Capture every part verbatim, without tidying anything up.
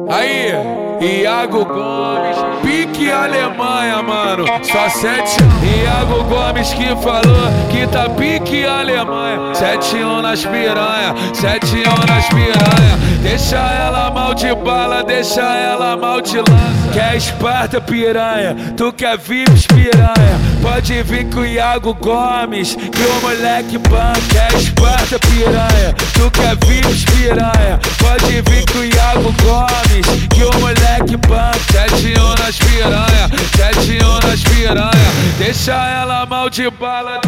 Aí, Iago Gomes, pique Alemanha, mano. Só sete. Iago Gomes que falou que tá pique Alemanha. Sete um nas piranha, sete um nas piranha. Deixa ela mal de bala, deixa ela mal de lança. Quer Esparta piranha, tu quer V I P piranha. Pode vir com o Iago Gomes, que o moleque banca. Quer Esparta piranha, tu quer V I P piranha. Pode vir com o Iago Gomes, que o moleque banca. Sete um nas piranha, sete um nas piranha. Deixa ela mal de bala,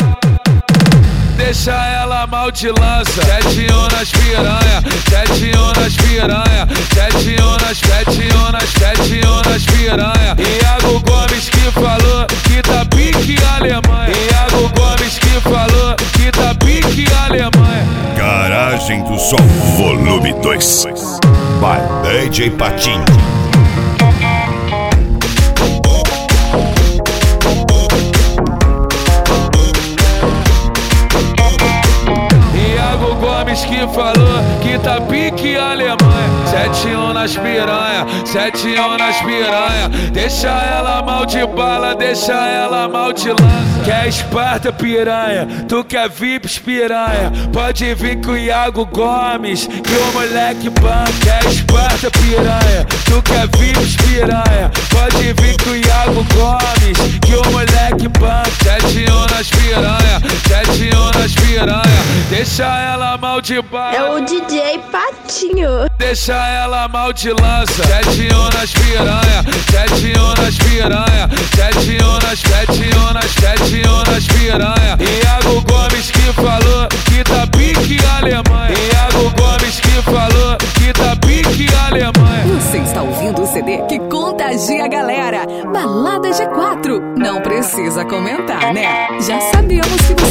deixa ela mal de lança. Sete um nas piranha, sete um nas piranha. Sete um nas, sete um nas, sete um nas piranha. Iago Gomes que falou que tá pique Alemanha. Iago Gomes que falou que tá pique Alemanha. Garagem do Som, volume dois. Vai, D J Patinho. Que falou que tá pique Alemanha. Sete um nas piranha, sete um nas piranha. Deixa ela mal de bala, deixa ela mal de lança. Quer Esparta piranha, tu quer V I P piranha. Pode vir com o Iago Gomes, que o moleque banca. Quer Esparta piranha, tu quer V I P piranha. Pode vir com o Iago Gomes, que o moleque banca. Sete um nas piranha, sete um nas piranha. Deixa ela mal de bala. É o D J Patinho. Deixa ela mal de lança. Sete um nas piranha, sete um nas piranha. Sete um nas, sete um nas, sete um nas piranha. Iago Gomes que falou que tá pique Alemanha. Iago Gomes que falou que tá pique Alemanha. Você está ouvindo o C D que contagia a galera. Balada G quatro. Não precisa comentar, né? Já sabemos que você